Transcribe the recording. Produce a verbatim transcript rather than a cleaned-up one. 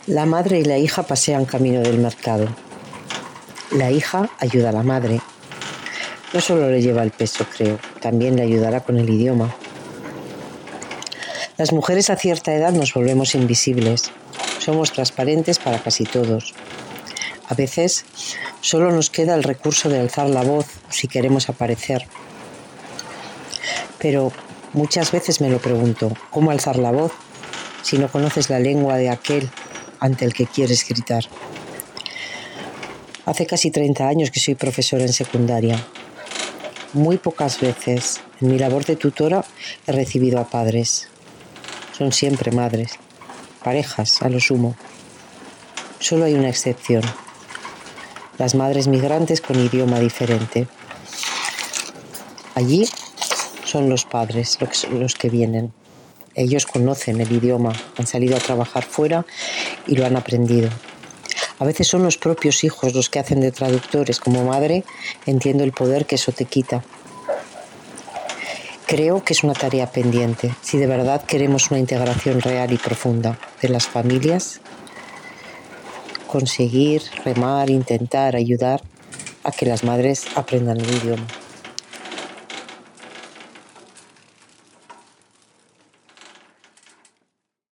La madre y la hija pasean camino del mercado. La hija ayuda a la madre. No solo le lleva el peso, creo, también le ayudará con el idioma. Las mujeres a cierta edad nos volvemos invisibles. Somos transparentes para casi todos. A veces solo nos queda el recurso de alzar la voz si queremos aparecer. Pero muchas veces me lo pregunto, ¿cómo alzar la voz si no conoces la lengua de aquel ante el que quieres gritar? Hace casi treinta años que soy profesora en secundaria. Muy pocas veces en mi labor de tutora he recibido a padres. Son siempre madres, parejas a lo sumo. Solo hay una excepción: las madres migrantes con idioma diferente. Allí son los padres los que vienen. Ellos conocen el idioma, han salido a trabajar fuera y lo han aprendido. A veces son los propios hijos los que hacen de traductores. Como madre entiendo el poder que eso te quita. Creo que es una tarea pendiente. Si de verdad queremos una integración real y profunda de las familias, conseguir, remar, intentar ayudar a que las madres aprendan el idioma.